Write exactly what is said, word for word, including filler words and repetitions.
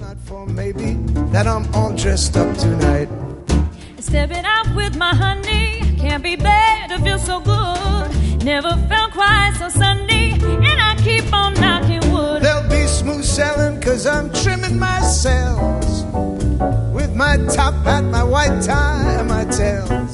not for maybe that I'm all dressed up tonight. Stepping out with my honey, can't be bad to feel so good. Never felt quite so sunny, and I keep on knocking wood. There'll be smooth sailing, cause I'm trimming my sails with my top hat, my white tie, and my tail.